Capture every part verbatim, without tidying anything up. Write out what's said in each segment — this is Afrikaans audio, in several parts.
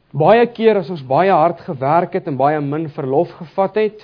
Baie keer as ons baie hard gewerk het en baie min verlof gevat het,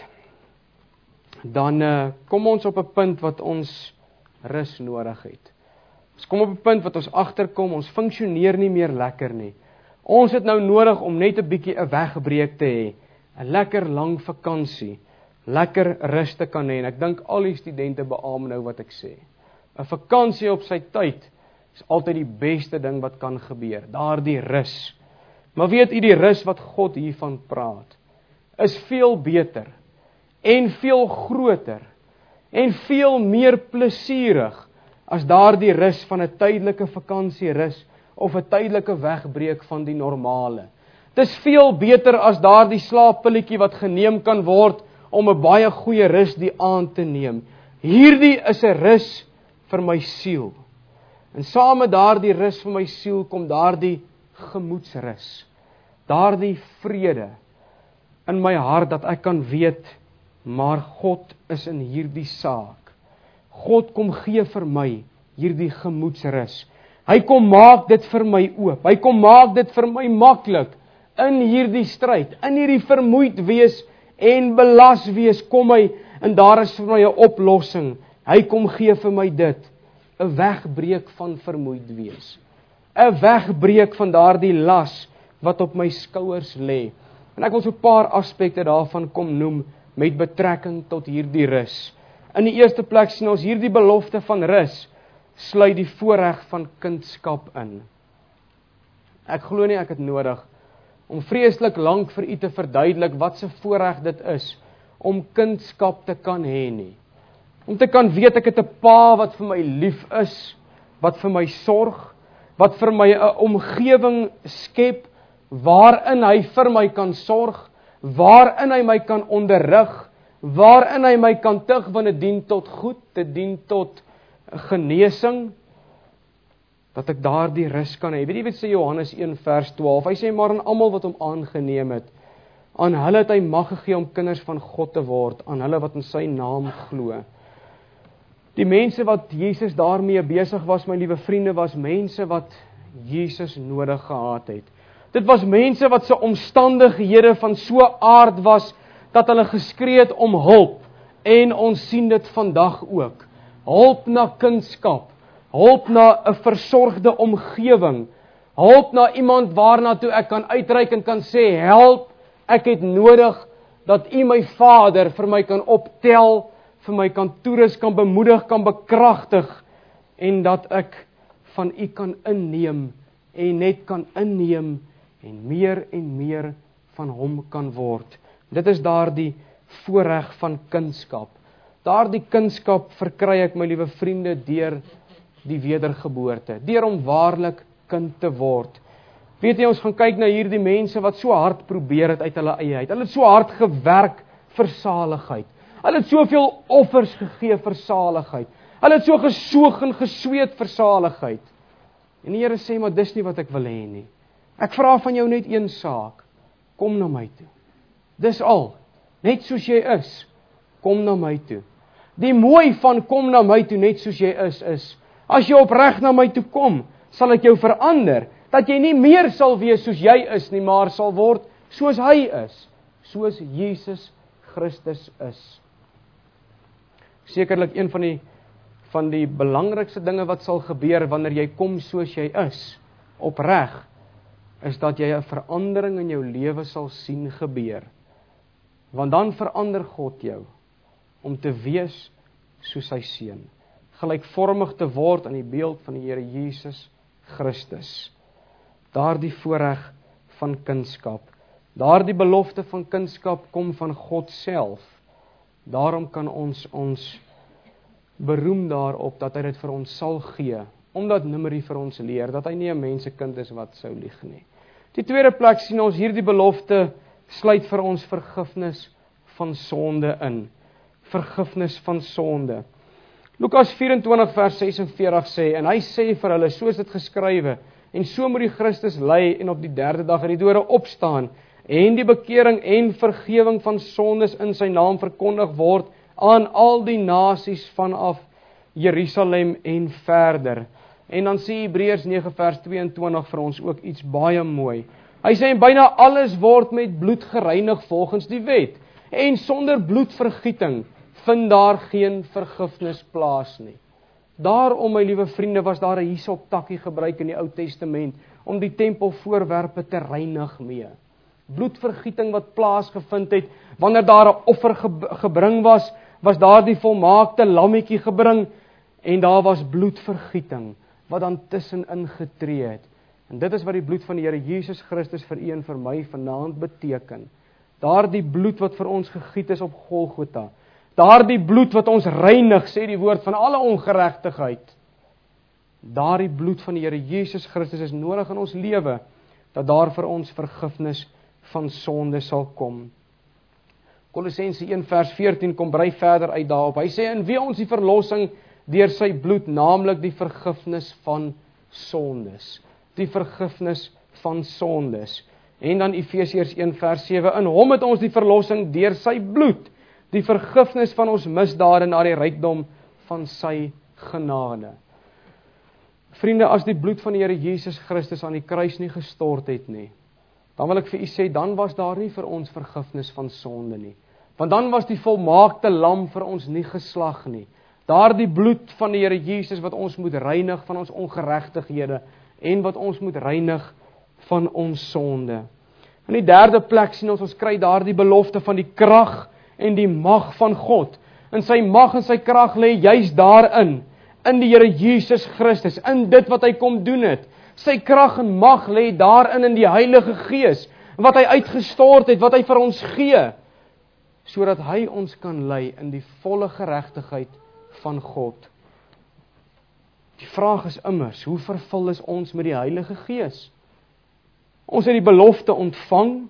dan uh, kom ons op 'n punt wat ons rus nodig het. Ons kom op 'n punt wat ons agterkom, ons funksioneer nie meer lekker nie. Ons het nou nodig om net 'n bietjie 'n wegbreek te hê, 'n lekker lang vakansie, lekker rus te kan hê. En ek dink al die studente beamoen nou wat ek sê. 'n Vakansie op sy tyd is altyd die beste ding wat kan gebeur, daardie rus. Maar weet u, die rus wat God hiervan praat, is veel beter en veel groter en veel meer plesierig as daardie rus van 'n tydelike vakansie-rus of 'n tydelike wegbreek van die normale. Dit is veel beter as daardie slaappilletjie wat geneem kan word om 'n baie goeie rus die aand te neem. Hierdie is 'n rus vir my siel. En saam met daardie rus vir my siel kom daardie gemoedsrus, daardie vrede in my hart dat ek kan weet, maar God is in hierdie saak. God kom gee vir my hierdie gemoedsrus. Hy kom maak dit vir my oop. Hy kom maak dit vir my maklik in hierdie stryd, in hierdie vermoeid wees en belas wees, kom hy en daar is vir my 'n oplossing. Hy kom gee vir my dit, 'n wegbreek van vermoeid wees. 'n Wegbreek van daardie las wat op my skouers lê. En ek wil so 'n paar aspekte daarvan kom noem met betrekking tot hierdie rus. In die eerste plek sien ons hierdie belofte van rus sluit die voorreg van kindskap in. Ek glo nie ek het nodig om vreeslik lank vir u te verduidelik wat se voorreg dit is om kindskap te kan hê nie. Om te kan weet ek het 'n pa wat vir my lief is, wat vir my sorg, wat vir my 'n omgewing skep waarin hy vir my kan sorg, waarin hy my kan onderrig, waarin hy my kan tig want dit dien tot goed, dit dien tot genesing, dat ek daardie rus kan hê. Weet jy wat sê Johannes een vers twaalf? Hy sê maar aan almal wat hom aangeneem het, aan hulle het hy mag gegee om kinders van God te word, aan hulle wat in sy naam glo. Die mense wat Jesus daarmee besig was, my liewe vriende, was mense wat Jesus nodig gehad het. Dit was mense wat se omstandighede van so aard was, dat hulle geskree het om hulp, en ons sien dit vandag ook. Hulp na kindskap, hulp na 'n versorgde omgewing, hulp na iemand waarna toe ek kan uitreik en kan sê, help, ek het nodig dat u my Vader vir my kan optel, vir my kan toerus, kan bemoedig, kan bekragtig, en dat ek van u kan inneem, en net kan inneem, en meer en meer van hom kan word. Dit is daardie voorreg van kindskap. Daardie kindskap verkry ek, my liewe vriende, deur die wedergeboorte, deur om waarlik kind te word. Weet jy, ons gaan kyk na hierdie mense wat so hard probeer het uit hulle eie uit. Hulle het so hard gewerk vir saligheid. Hulle het soveel offers gegee vir saligheid. Hulle het so gesoog en gesweet vir saligheid. En die Here sê, maar dis nie wat ek wil hê nie. Ek vra van jou net een saak. Kom na my toe. Dis al. Net soos jy is. Kom na my toe. Die mooi van kom na my toe net soos jy is, is, as jy opreg na my toe kom, sal ek jou verander, dat jy nie meer sal wees soos jy is nie, maar sal word soos hy is, soos Jesus Christus is. Sekerlik een van die, van die belangrikste dinge wat sal gebeur wanneer jy kom soos jy is, opreg, is dat jy 'n verandering in jou lewe sal sien gebeur. Want dan verander God jou, om te wees soos sy seun, gelykvormig te word aan die beeld van die Here Jesus Christus. Daardie voorreg van kindskap, daardie belofte van kindskap kom van God self. Daarom kan ons ons beroem daarop dat hy dit vir ons sal gee, omdat Numeri vir ons leer dat hy nie 'n mensekind is wat sou lieg nie. Die tweede plek sien ons hierdie belofte sluit vir ons vergifnis van sonde in. Vergifnis van sonde. Lukas vyf en twintig vers ses en veertig sê, en hy sê vir hulle, so is dit geskrywe, en so moet die Christus ly en op die derde dag uit die dode opstaan, en die bekering en vergewing van sondes in sy naam verkondig word aan al die nasies vanaf Jerusalem en verder. En dan sê Hebreërs nege vers tweeëntwintig vir ons ook iets baie mooi. Hy sê, en byna alles word met bloed gereinig volgens die wet. En sonder bloedvergieting vind daar geen vergifnis plaas nie. Daarom, my liewe vriende, was daar 'n hisoptakkie gebruik in die Ou Testament om die tempelvoorwerpe te reinig mee. Bloedvergieting wat plaasgevind het, wanneer daar 'n offer gebring was, was daar die volmaakte lammetjie gebring, en daar was bloedvergieting, wat dan tussenin getree het. En dit is wat die bloed van die Here Jesus Christus vir u en vir my vanaand beteken. Daardie bloed wat vir ons gegiet is op Golgotha, daardie bloed wat ons reinig, sê die woord, van alle ongeregtigheid. Daardie bloed van die Here Jesus Christus is nodig in ons lewe, dat daar vir ons vergifnis van sonde sal kom. Kolossense een vers veertien kom brei verder uit daarop. Hy sê, in wie ons die verlossing deur sy bloed, naamlik die vergifnis van sondes. Die vergifnis van sondes. En dan Efesiërs een vers sewe, in hom het ons die verlossing deur sy bloed, die vergifnis van ons misdade na die rykdom van sy genade. Vriende, as die bloed van die Here Jesus Christus aan die kruis nie gestort het nie, dan wil ek vir u sê, dan was daar nie vir ons vergifnis van sonde nie. Want dan was die volmaakte lam vir ons nie geslag nie. Daardie bloed van die Here Jesus wat ons moet reinig van ons ongeregtighede en wat ons moet reinig van ons sonde. In die derde plek sien ons, ons kry daardie belofte van die krag en die mag van God. En sy mag en sy krag lê juis daarin, in die Here Jesus Christus, in dit wat hy kom doen het. Sy krag en mag lê daarin in die Heilige Gees, wat hy uitgestort het, wat hy vir ons gee, sodat hy ons kan lei in die volle geregtigheid van God. Die vraag is immers, hoe vervul is ons met die Heilige Gees? Ons het die belofte ontvang,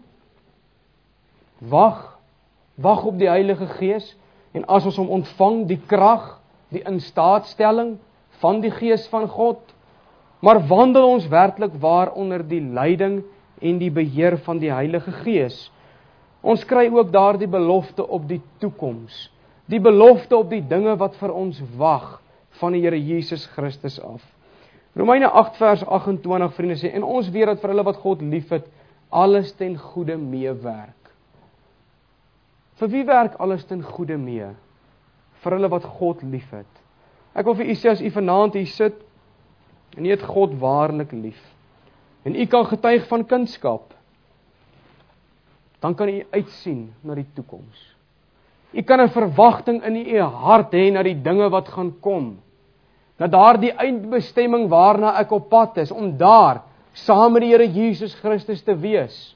wag, wag op die Heilige Gees, en as ons hom ontvang, die krag, die instaatstelling van die Gees van God, maar wandel ons werklik waar onder die leiding en die beheer van die Heilige Gees. Ons kry ook daar die belofte op die toekoms, die belofte op die dinge wat vir ons wag van die Here Jesus Christus af. Romeine agt vers agt en twintig, vriende, sê, en ons weet dat vir hulle wat God liefhet, alles ten goeie meewerk. Vir wie werk alles ten goeie mee? Vir hulle wat God liefhet. Ek wil vir u sê, as u vanaand hier sit, en u het God waarlik lief, en u kan getuig van kindskap, dan kan u uitsien na die toekoms. U kan 'n verwagting in u hart hê na die dinge wat gaan kom, na daardie eindbestemming waarna ek op pad is, om daar, saam met die Here Jesus Christus te wees.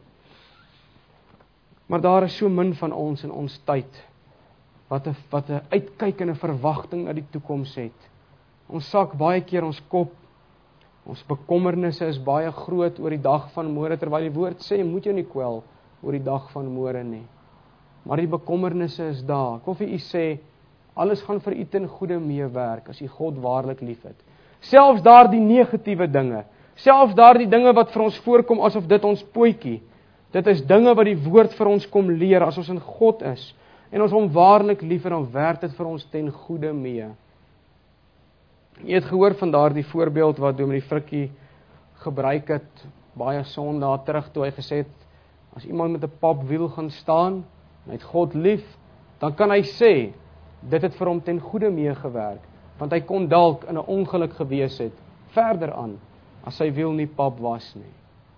Maar daar is so min van ons in ons tyd, wat 'n wat 'n uitkyk en 'n verwagting na die toekoms het. Ons sak baie keer ons kop, ons bekommernisse is baie groot oor die dag van môre, terwyl die woord sê, moet jou nie kwel oor die dag van môre nie. Maar die bekommernisse is daar. Ek wil vir u sê, alles gaan vir u ten goeie meewerk, as u God waarlik liefhet. Selfs daar die negatiewe dinge, selfs daar die dinge wat vir ons voorkom asof dit ons pootjie, dit is dinge wat die woord vir ons kom leer, as ons in God is, en ons hom waarlik liefhet, dan werk dit vir ons ten goeie mee. Jy het gehoor van daardie voorbeeld wat Dominee Frikkie gebruik het, baie Sondae terug, toe hy gesê het, as iemand met 'n papwiel gaan staan, en hy het God lief, dan kan hy sê, dit het vir hom ten goeie meegewerk, want hy kon dalk in 'n ongeluk gewees het, verder aan, as sy wiel nie pap was nie.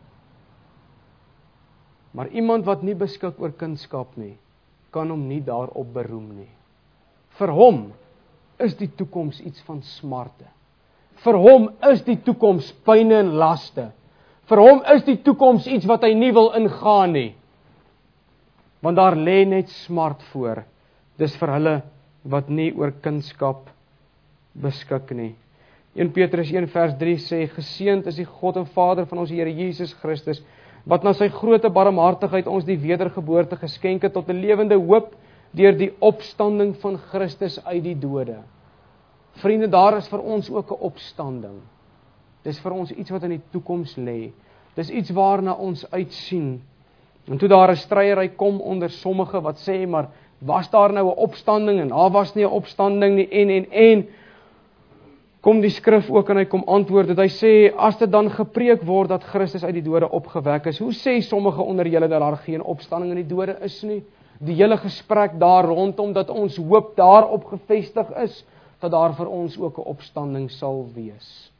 Maar iemand wat nie beskik oor kunskap nie, kan hom nie daarop beroem nie. Vir hom is die toekoms iets van smarte. Vir hom is die toekoms pyne en laste. Vir hom is die toekoms iets wat hy nie wil ingaan nie. Want daar lê net smart voor. Dis vir hulle wat nie oor kunskap beskik nie. Eerste Petrus een vers drie sê, geseënd is die God en Vader van ons Here Jesus Christus, wat na sy groote barmhartigheid ons die wedergeboorte geskenk het tot 'n lewende hoop deur die opstanding van Christus uit die dode. Vriende, daar is vir ons ook 'n opstanding. Dis vir ons iets wat in die toekoms lê. Dis iets waarna ons uitsien. En toe daar 'n stryery kom onder sommige wat sê, maar was daar nou 'n opstanding en daar was nie 'n opstanding nie en en en kom die skrif ook en hy kom antwoord, dat hy sê, as dit dan gepreek word dat Christus uit die dode opgewek is, hoe sê sommige onder julle dat daar geen opstanding in die dode is nie? Die hele gesprek daar rondom, dat ons hoop daarop gevestig is, dat daar vir ons ook 'n opstanding sal wees.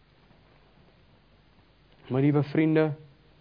My liewe vriende,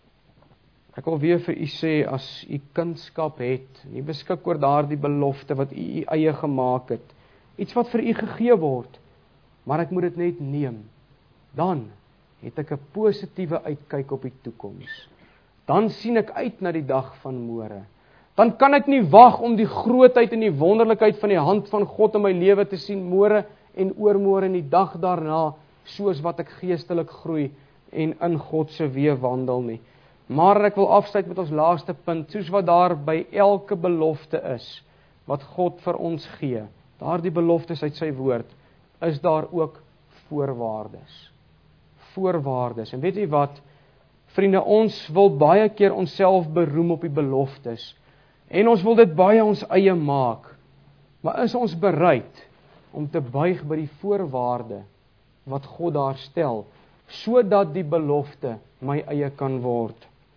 ek wil weer vir u sê, as u kindskap het, en u beskik oor daardie belofte wat u u eie gemaak het, iets wat vir u gegee word, maar ek moet dit net neem, dan het ek 'n positiewe uitkyk op die toekoms. Dan sien ek uit na die dag van môre. Dan kan ek nie wag om die grootheid en die wonderlikheid van die hand van God in my lewe te sien môre en oormôre en die dag daarna, soos wat ek geestelik groei en in God se weë wandel nie. Maar ek wil afsluit met ons laaste punt, soos wat daar by elke belofte is, wat God vir ons gee, daardie beloftes uit sy woord, is daar ook voorwaardes. Voorwaardes. En weet jy wat, vriende, ons wil baie keer onsself beroem op die beloftes, en ons wil dit baie ons eie maak, maar is ons bereid om te buig by die voorwaarde wat God daar stel, sodat die belofte my eie kan word.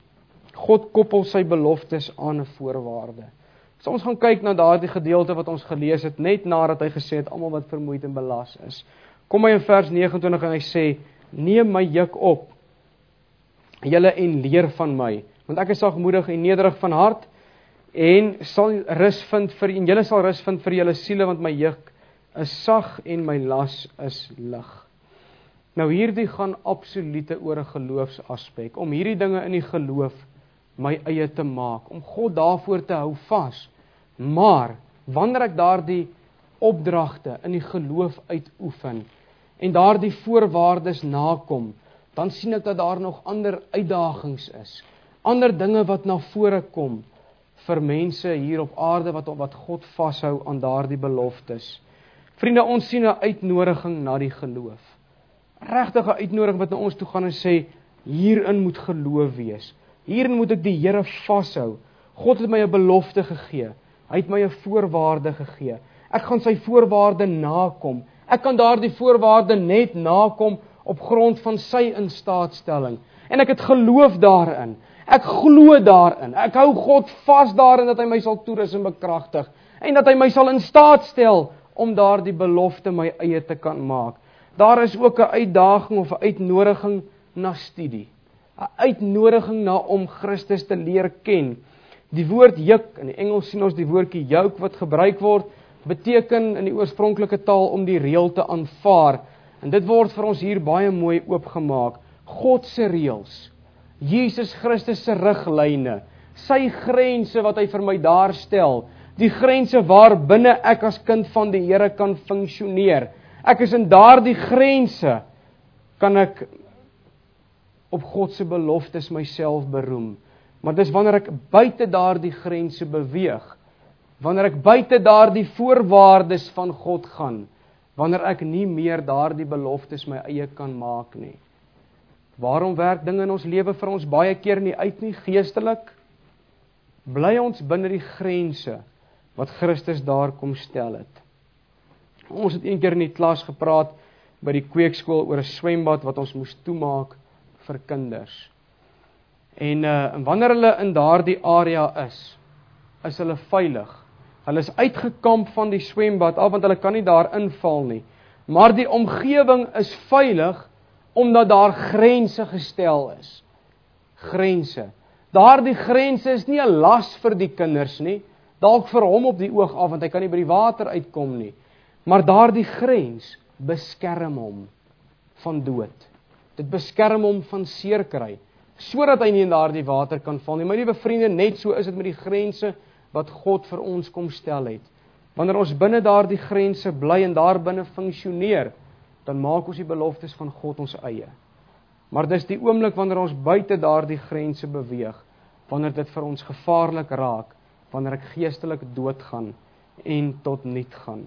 God koppel sy beloftes aan 'n voorwaarde. So ons gaan kyk na daardie gedeelte wat ons gelees het, net nadat hy gesê het, almal wat vermoeid en belas is. Kom hy in vers nege en twintig en hy sê, neem my juk op, julle en leer van my, want ek is sagmoedig en nederig van hart, en sal rus vind vir, en julle sal rus vind vir julle siele, want my juk is sag en my las is lig. Nou hierdie gaan absolute oor 'n geloofsaspek, om hierdie dinge in die geloof my eie te maak, om God daarvoor te hou vas. Maar wanneer ek daardie opdragte in die geloof uitoefen en daardie voorwaardes nakom, dan sien ek dat daar nog ander uitdagings is, ander dinge wat na vore kom vir mense hier op aarde wat wat God vashou aan daardie beloftes. Vriende, ons sien 'n uitnodiging na die geloof. Regtig 'n uitnodiging wat na ons toe gaan en sê, hierin moet geloof wees. Hierin moet ek die Here vashou. God het my 'n belofte gegee. Hy het my 'n voorwaarde gegee. Ek gaan sy voorwaarde nakom. Ek kan daardie voorwaarde net nakom op grond van sy instaatstelling. En ek het geloof daarin. Ek glo daarin. Ek hou God vas daarin dat hy my sal toerus en bekragtig. En dat hy my sal in staat stel om daardie belofte my eie te kan maak. Daar is ook 'n uitdaging of 'n uitnodiging na studie. 'n Uitnodiging na om Christus te leer ken. Die woord juk, in die Engels sien ons die woordjie yoke wat gebruik word, beteken in die oorspronklike taal om die reël te aanvaar. En dit word vir ons hier baie mooi oopgemaak. God se reëls, Jesus Christus se riglyne, sy grense wat hy vir my daar stel, die grense waar binne ek as kind van die Here kan funksioneer. Ek is in daardie grense, kan ek op God se beloftes myself beroem. Maar dis wanneer ek buite daardie grense beweeg, wanneer ek buite daardie voorwaardes van God gaan, wanneer ek nie meer daardie beloftes my eie kan maak nie. Waarom werk dinge in ons lewe vir ons baie keer nie uit nie, geestelik? Bly ons binne die grense wat Christus daar kom stel het. Ons het een keer in die klas gepraat by die kweekskool oor 'n swembad wat ons moes toemaak vir kinders. En, uh, en wanneer hulle in daardie area is, is hulle veilig. Hulle is uitgekamp van die swembad af, want hulle kan nie daar inval nie. Maar die omgewing is veilig, omdat daar grense gestel is. Grense. Daardie grense is nie 'n las vir die kinders nie, dalk vir hom op die oog af, want hy kan nie by die water uitkom nie. Maar daardie grens beskerm hom van dood. Dit beskerm hom van seer kry, sodat hy nie in daardie water kan val nie. My liewe vriende, net so is dit met die grense wat God vir ons kom stel het. Wanneer ons binne daardie grense bly en daar binne funksioneer, dan maak ons die beloftes van God ons eie. Maar dis die oomblik wanneer ons buite daardie grense beweeg, wanneer dit vir ons gevaarlik raak, wanneer ek geestelik doodgaan en tot niet gaan.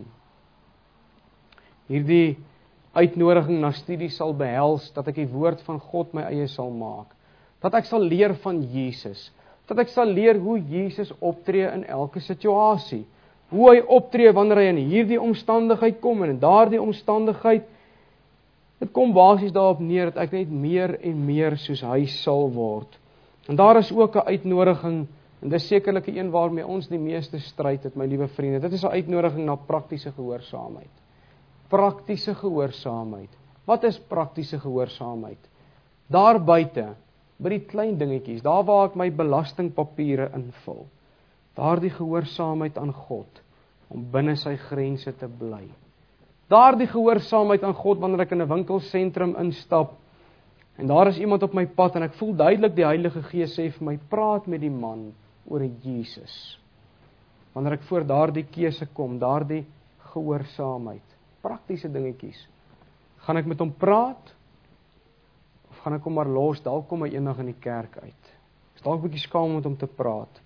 Hierdie uitnodiging na studie sal behels, dat ek die woord van God my eie sal maak, dat ek sal leer van Jesus, dat ek sal leer hoe Jesus optree in elke situasie, hoe hy optree wanneer hy in hierdie omstandigheid kom, en in daardie omstandigheid, Dit kom basies daarop neer dat ek net meer en meer soos hy sal word. En daar is ook 'n uitnodiging, en dis sekerlik een waarmee ons die meeste stryd het, my liewe vriende. Dit is 'n uitnodiging na praktiese gehoorsaamheid. Praktiese gehoorsaamheid. Wat is praktiese gehoorsaamheid? Daar buite, by die klein dingetjies, daar waar ek my belastingpapiere invul, daardie gehoorsaamheid aan God, om binne sy grense te bly. Daardie gehoorsaamheid aan God, wanneer ek in 'n winkelsentrum instap, en daar is iemand op my pad, en ek voel duidelik die Heilige Gees sê vir my, praat met die man oor Jesus. Wanneer ek voor daardie keuse kom, daardie gehoorsaamheid, praktiese dingetjies, gaan ek met hom praat, of gaan ek hom maar los, dalk kom hy eendag in die kerk uit. Is dalk 'n bietjie skaam om met hom te praat.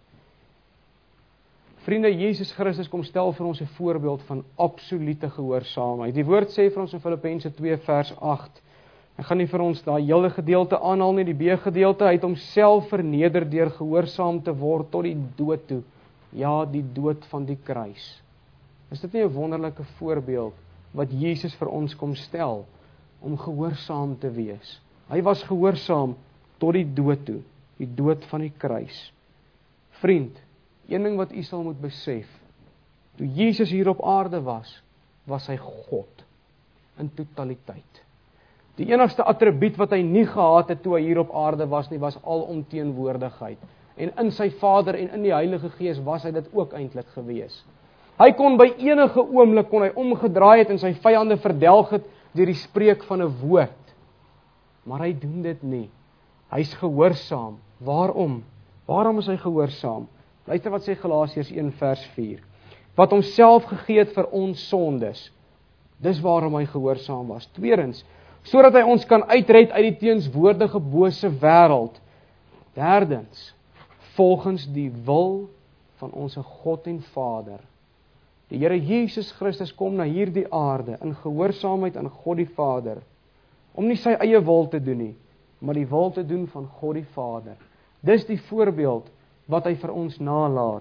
Vriende, Jesus Christus kom stel vir ons 'n voorbeeld van absolute gehoorsaamheid. Die woord sê vir ons in Filippense twee vers agt, ek gaan nie vir ons daai hele gedeelte aanhaal nie, die B-gedeelte, hy het homself verneder deur gehoorsaam te word tot die dood toe. Ja, die dood van die kruis. Is dit nie 'n wonderlike voorbeeld wat Jesus vir ons kom stel om gehoorsaam te wees? Hy was gehoorsaam tot die dood toe, die dood van die kruis. Vriend, een ding wat u sal moet besef, toe Jesus hier op aarde was, was hy God in totaliteit. Die enigste attribuut wat hy nie gehad het toe hy hier op aarde was nie, was alomteenwoordigheid. En in sy Vader en in die Heilige Gees was hy dit ook eintlik gewees. Hy kon by enige oomblik kon hy omgedraai het en sy vyande verdelg het deur die spreek van 'n woord. Maar hy doen dit nie. Hy's gehoorsaam. Waarom? Waarom is hy gehoorsaam? Luister wat sê Galasiërs een vers vier. Wat homself gegee het vir ons sondes. Dis waarom hy gehoorsaam was. Tweedens, sodat hy ons kan uitred uit die teenswoordige bose wêreld. Derdens, volgens die wil van ons God en Vader. Die Here Jesus Christus kom na hierdie aarde in gehoorsaamheid aan God die Vader, om nie sy eie wil te doen nie, maar die wil te doen van God die Vader. Dis die voorbeeld wat hy vir ons nalaat.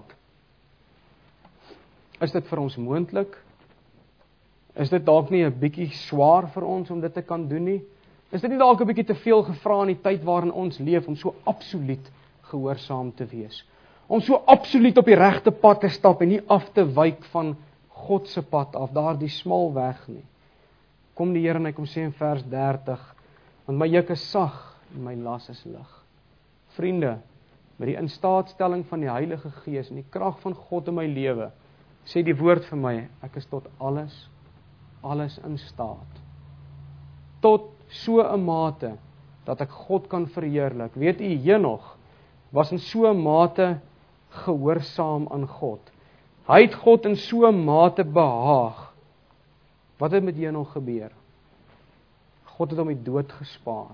Is dit vir ons moontlik? Is dit dalk nie 'n bietjie swaar vir ons om dit te kan doen nie? Is dit nie dalk 'n bietjie te veel gevra in die tyd waarin ons leef om so absoluut gehoorsaam te wees? Om so absoluut op die regte pad te stap en nie af te wyk van God se pad af, daardie smal weg nie. Kom die Here en hy kom sê in vers dertig, want my juk is sag en my las is lig. Vriende, met die instaatstelling van die Heilige Gees en die krag van God in my lewe, sê die woord vir my, ek is tot alles, alles in staat. Tot so 'n mate, dat ek God kan verheerlik. Weet u, Henog was in so 'n mate gehoorsaam aan God. Hy het God in so 'n mate behaag. Wat het met Henog gebeur? God het hom die dood gespaar.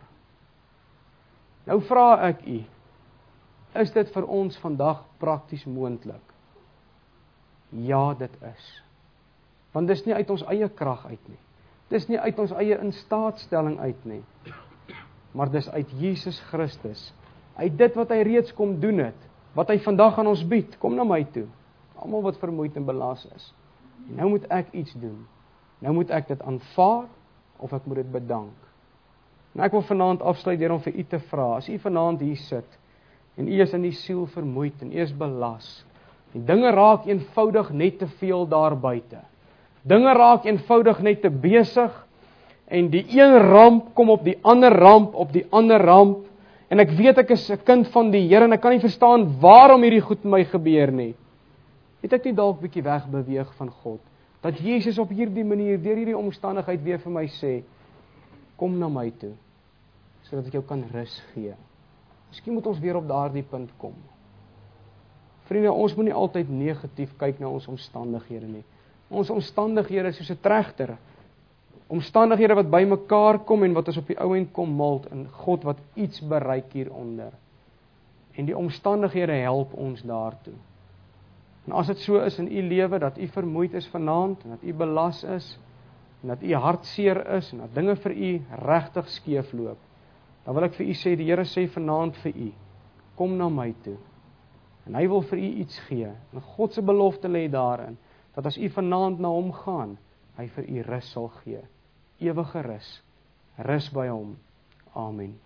Nou vra ek u, is dit vir ons vandag prakties moontlik? Ja, dit is. Want dis nie uit ons eie krag uit nie. Dis nie uit ons eie instaatstelling uit nie. Maar dis uit Jesus Christus. Uit dit wat hy reeds kom doen het. Wat hy vandag aan ons bied. Kom na my toe. Almal wat vermoeid en belas is. En nou moet ek iets doen. Nou moet ek dit aanvaar of ek moet dit bedank. En ek wil vanaand afsluit deur om vir u te vra. As u vanaand hier sit en u is in die siel vermoeid en u is belas. Die dinge raak eenvoudig net te veel daar buite. Dinge raak eenvoudig net te besig en die een ramp kom op die ander ramp op die ander ramp en ek weet ek is 'n kind van die Here en ek kan nie verstaan waarom hierdie goed met my gebeur nie. Het ek nie dalk bietjie wegbeweeg van God? Dat Jesus op hierdie manier deur hierdie omstandigheid weer vir my sê, kom na my toe sodat ek jou kan rus gee. Miskien moet ons weer op daardie punt kom. Vriende, ons moet nie altyd negatief kyk na ons omstandighede nie. Ons omstandighede is soos 'n trechter. Omstandighede wat bymekaar kom en wat ons op die ou end kom meld en God wat iets bereik hieronder. En die omstandighede help ons daartoe. En as dit so is in u lewe dat u vermoeid is vanaand en dat u belas is en dat u hartseer is en dat dinge vir u regtig skeef loop, dan wil ek vir u sê, die Here sê vanaand vir u, kom na my toe. En hy wil vir u iets gee. En God se belofte lê daarin dat as u vanaand na hom gaan, hy vir u rus sal gee. Ewige rus Rus by hom. Amen.